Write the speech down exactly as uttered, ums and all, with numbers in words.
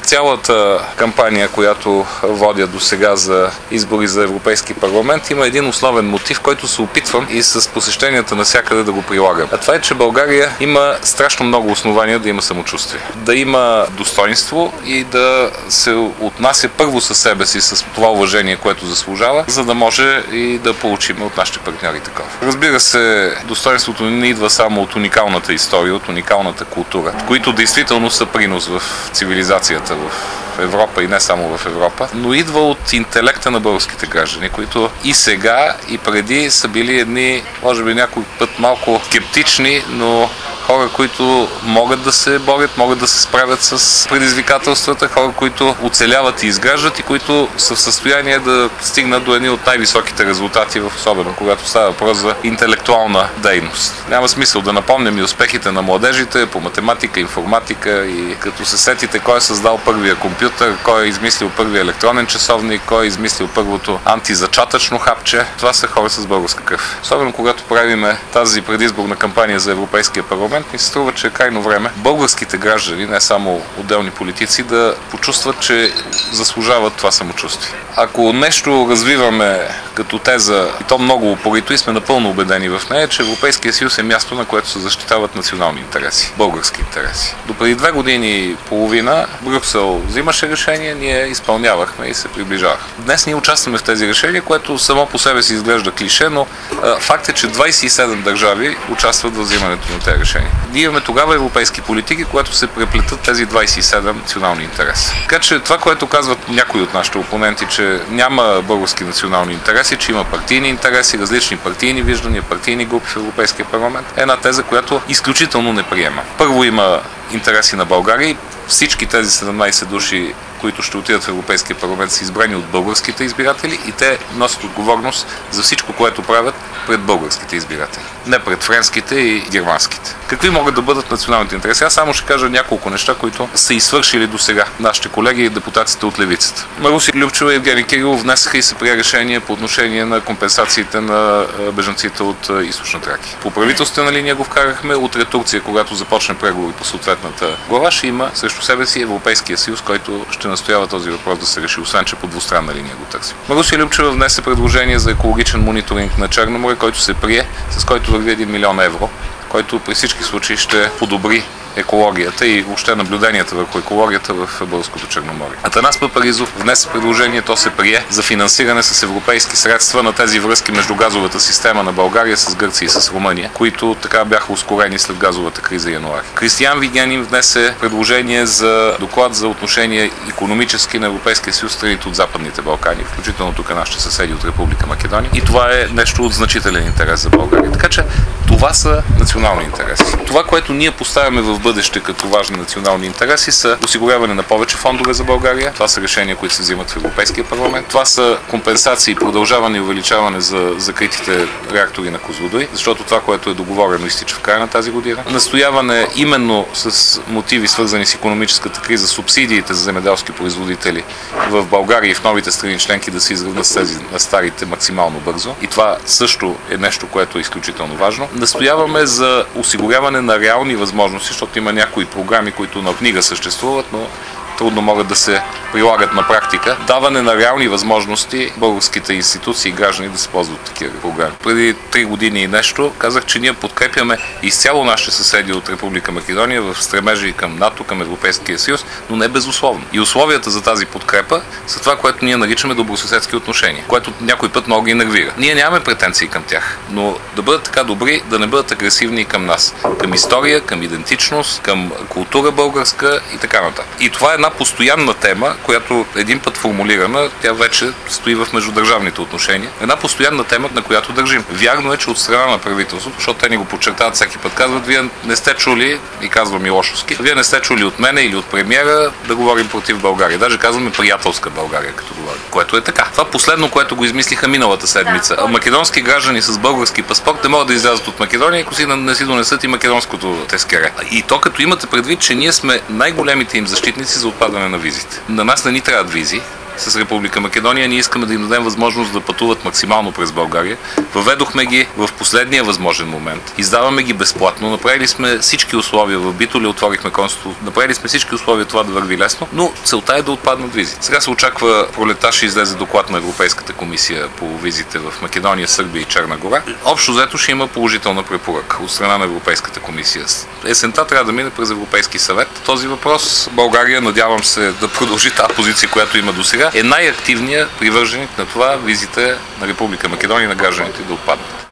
цялата кампания, която водя до сега за избори за Европейски парламент, има един основен мотив, който се опитвам и с посещенията навсякъде да го прилагам. А това е, че България има страшно много основания да има самочувствие. Да има достоинство и да се отнася първо със себе си, с това уважение, което заслужава, за да може и да получим от нашите партньори такова. Разбира се, достоинството не идва само от уникалната история, от уникалната култура, които действително са принос в цивилизацията в Европа и не само в Европа, но идва от интелекта на българските граждани, които и сега, и преди са били едни, може би някой път малко скептични, но хора, които могат да се борят, могат да се справят с предизвикателствата, хора, които оцеляват и изграждат и които са в състояние да стигнат до едни от най-високите резултати, особено когато става въпрос за интелектуална дейност. Няма смисъл да напомням и успехите на младежите по математика, информатика и като се сетите кой е създал първия компютър, кой е измислил първия електронен часовник, кой е измислил първото антизачатъчно хапче. Това са хора с българска кръв. Особено когато правиме тази предизборна кампания за Европейския парламент, ми се струва, че е крайно време българските граждани, не само отделни политици, да почувстват, че заслужават това самочувствие. Ако нещо развиваме като теза, и то много упорито и сме напълно убедени в нея, че Европейския съюз е място, на което се защитават национални интереси, български интереси. До преди две години и половина Брюксел взимаше решение, ние изпълнявахме и се приближавахме. Днес ние участваме в тези решения, което само по себе си изглежда клише, но а, факт е, че двадесет и седем държави участват в взимането на тези решения. Ние имаме тогава европейски политики, когато се преплетат тези двадесет и седем национални интереси. Така че това, което казват някои от нашите опоненти, че няма български национални интереси, че има партийни интереси, различни партийни виждания, партийни групи в Европейския парламент, е една теза, която изключително не приема. Първо има интереси на България и всички тези седемнадесет души, които ще отидат в Европейския парламент, са избрани от българските избиратели и те носят отговорност за всичко, което правят пред българските избиратели. Не пред френските и германските. Какви могат да бъдат националните интереси? Аз само ще кажа няколко неща, които са извършили до сега нашите колеги и депутатите от левицата. Маруси Любчева и Евгений Кирилов внесаха и се прие решение по отношение на компенсациите на бежанците от Източна Тракия. По правителствена линия го вкарахме. Утре Турция, когато започне преговори по съответната глава, ще има срещу себе си Европейския съюз, който ще настоява този въпрос да се реши, освен че по двустранна линия го търсим. Маруси Любчева внесе предложение за екологичен мониторинг на Черно море, който се прие, с който върви един милион евро, който при всички случаи ще подобри екологията и въобще наблюденията върху екологията в българското Черноморие. Атанас Папаризов внесе предложение, то се прие за финансиране с европейски средства на тези връзки между газовата система на България с Гърция и с Румъния, които така бяха ускорени след газовата криза януари. Кристиян Вигенин внесе предложение за доклад за отношение икономически на Европейския съюз страните от Западните Балкани, включително тук нашите съседи от Република Македония. И това е нещо от значителен интерес за България. Така че това са национални интереси. Това, което ние поставяме в бъдеще като важни национални интереси, са осигуряване на повече фондове за България. Това са решения, които се взимат в Европейския парламент. Това са компенсации, продължаване и увеличаване за закритите реактори на Козлодуй, защото това, което е договорено, изтича в края на тази година. Настояване именно с мотиви, свързани с икономическата криза, субсидиите за земеделски производители в България и в новите страни членки да се изравнят с тези на старите максимално бързо. И това също е нещо, което е изключително важно. Настояваме за осигуряване на реални възможности, защото има някои програми, които на книга съществуват, но трудно могат да се прилагат на практика. Даване на реални възможности българските институции и граждани да се ползват такива програми. Преди три години и нещо казах, че ние подкрепяме изцяло нашите съседи от Република Македония в стремежи към НАТО, към Европейския съюз, но не безусловно. И условията за тази подкрепа са това, което ние наричаме добросъседски отношения, което някой път много ги нервира. Ние нямаме претенции към тях, но да бъдат така добри, да не бъдат агресивни към нас. Към история, към идентичност, към култура българска и така нататък. И това е една постоянна тема, която един път формулирана, тя вече стои в междудържавните отношения. Една постоянна тема, на която държим. Вярно е, че от страна на правителството, защото те ни го подчертават всеки път, казват, вие не сте чули, и казва Милошовски, вие не сте чули от мене или от премиера да говорим против България. Даже казваме приятелска България, като говорим, което е така. Това последно, което го измислиха миналата седмица. Македонски граждани с български паспорт не могат да излязат от Македония, ако си не си донесат и македонското тескере. И то като имате предвид, че ние сме най-големите им защитници за отпадане на визите. На нас не ни трябват визи, с Република Македония. Ние искаме да им дадем възможност да пътуват максимално през България. Въведохме ги в последния възможен момент. Издаваме ги безплатно. Направили сме всички условия в Битоли, отворихме консулство. Направили сме всички условия това да върви лесно, но целта е да отпаднат визи. Сега се очаква пролета, ще излезе доклад на Европейската комисия по визите в Македония, Сърбия и Черна гора. Общо взето ще има положителна препоръка от страна на Европейската комисия. Есента трябва да мине през Европейски съвет. Този въпрос България, надявам се да продължи тази позиция, която има до сега, е най-активният привърженик на това визите на Република Македония на гражданите да отпаднат.